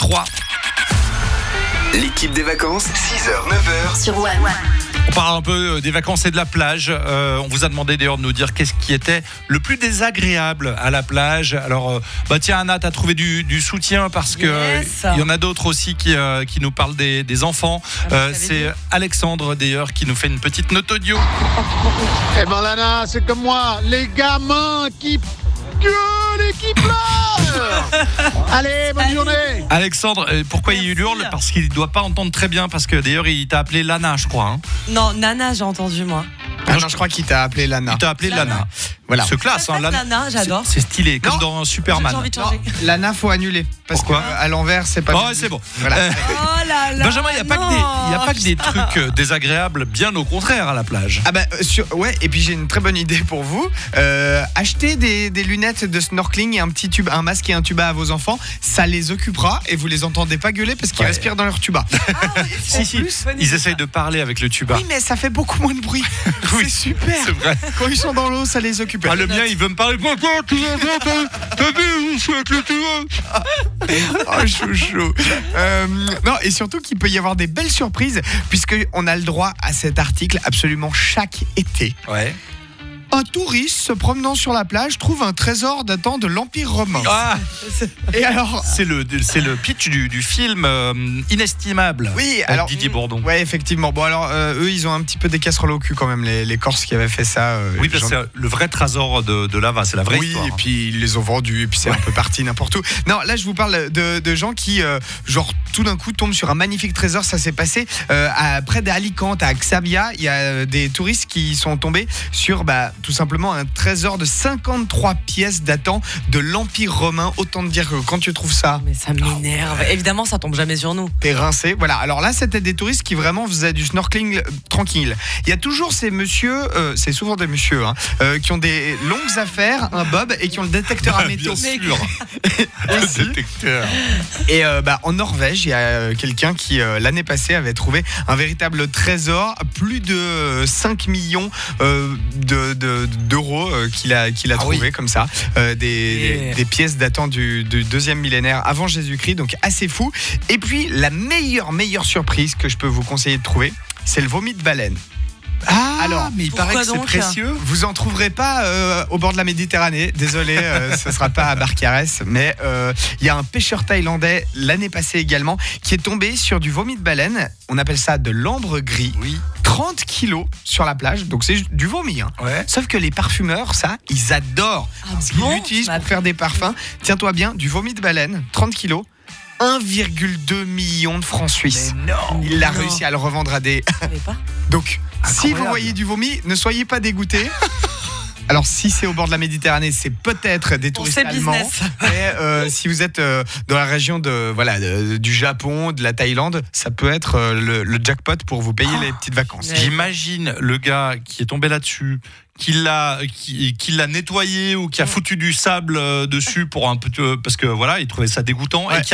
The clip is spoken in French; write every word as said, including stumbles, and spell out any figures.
trois. L'équipe des vacances, six heures neuf heures sur One. On parle un peu des vacances et de la plage. Euh, on vous a demandé d'ailleurs de nous dire qu'est-ce qui était le plus désagréable à la plage. Alors, euh, bah tiens, Anna, t'as trouvé du, du soutien parce que Yes. il y en a d'autres aussi qui, euh, qui nous parlent des, des enfants. Ah, Euh, vous savez c'est dire. Alexandre d'ailleurs qui nous fait une petite note audio. Eh ben Lana, c'est comme moi, les gamins qui gueulent et qui pleurent. Allez, bonne Salut. journée. Alexandre, euh, pourquoi Merci. il hurle? Parce qu'il ne doit pas entendre très bien. Parce que d'ailleurs, il t'a appelé Lana, je crois. Hein. Non, Nana, j'ai entendu moi. Ah non, je crois qu'il t'a appelé Lana. Il t'a appelé Lana. Lana. Voilà. C'est classe, hein, Lana. Nana, j'adore. C'est, c'est stylé, comme Non. dans J'ai Superman. envie de Non, changer. Lana, faut annuler. Parce Pourquoi qu'à l'envers, c'est pas. Oh, bien. c'est bon. Voilà. Euh, Oh là là. Benjamin, il n'y a, pas que des- il y a pas que des trucs euh, désagréables, bien au contraire à la plage. Ah bah euh, sur, ouais, et puis j'ai une très bonne idée pour vous. Euh, achetez des, des lunettes de snorkeling et un petit tube, un masque et un tuba à vos enfants. Ça les occupera et vous les entendez pas gueuler parce qu'ils Ouais. respirent dans leur tuba. Si, si, ils essayent de parler avec le tuba. Oui, mais ça fait beaucoup moins de bruit. Oui, C'est super. C'est vrai. Quand ils sont dans l'eau, ça les occupe. Ah, le mien, il veut me parler. Pourquoi tu vas voir, t'as- t'as vu, je suis avec le tuba. Oh, chouchou. Euh, non, et surtout qu'il peut y avoir des belles surprises, puisqu'on a le droit à cet article absolument chaque été. Ouais. Un touriste se promenant sur la plage trouve un trésor datant de l'Empire romain. Ah, Et alors. c'est le, c'est le pitch du, du film euh, Inestimable. Oui, avec alors. Didier Bourdon. Ouais, effectivement. Bon, alors, euh, eux, ils ont un petit peu des casseroles au cul quand même, les, les Corses qui avaient fait ça. euh, Oui, parce que j'en- c'est le vrai trésor de, de Lava, c'est la vraie oui, histoire. et puis ils les ont vendus, et puis c'est un peu parti n'importe où. Non, là je vous parle de, de gens qui, euh, genre, tout d'un coup tombent sur un magnifique trésor. Ça s'est passé euh, à, près d'Alicante, à Xabia. Il y a euh, des touristes qui sont tombés sur, bah, tout simplement, un trésor de cinquante-trois pièces datant de l'Empire romain. Autant te dire que quand tu trouves ça, Mais ça m'énerve. Évidemment, ça tombe jamais sur nous. t'es rincé. Voilà. Alors là, c'était des touristes qui vraiment faisaient du snorkeling euh, tranquille. Il y a toujours ces messieurs, euh, c'est souvent des messieurs, hein, euh, qui ont des longues affaires, un bob et qui ont le détecteur à métaux. Bien sûr. Le détecteur. Et euh, bah, en Norvège, il y a euh, quelqu'un qui, euh, l'année passée, avait trouvé un véritable trésor, plus de euh, cinq millions euh, de, de- d'euros euh, qu'il a, qu'il a Ah trouvé oui. comme ça, euh, des, Yeah. des, des pièces datant du, du deuxième millénaire avant Jésus-Christ, donc assez fou. Et puis, la meilleure, meilleure surprise que je peux vous conseiller de trouver, c'est le vomi de baleine. Ah, Alors, mais il pourquoi paraît que c'est donc précieux. Vous en trouverez pas euh, au bord de la Méditerranée. Désolé, euh, ce sera pas à Barcarès, mais euh, il y a un pêcheur thaïlandais l'année passée également qui est tombé sur du vomi de baleine. On appelle ça de l'ambre gris. Oui. trente kilos sur la plage, donc c'est du vomi. Hein. Ouais. Sauf que les parfumeurs, ça, ils adorent. Ah Ce qu'ils bon utilisent Bah, pour faire des parfums. Tiens-toi bien, du vomi de baleine, trente kilos. un virgule deux million de francs suisses. non. Il a Non. réussi à le revendre à des. je savais pas. Donc, si Incroyable. vous voyez du vomi, ne soyez pas dégoûtés. Alors, si c'est au bord de la Méditerranée, c'est peut-être des On touristes sait allemands. business. Mais euh, si vous êtes euh, dans la région de voilà de- du Japon, de la Thaïlande, ça peut être euh, le, le jackpot pour vous payer les petites vacances. Ouais. J'imagine le gars qui est tombé là-dessus, qui l'a, qui, qui l'a nettoyé ou qui a foutu du sable euh, dessus pour un peu, parce que voilà, il trouvait ça dégoûtant. Ouais. Et qui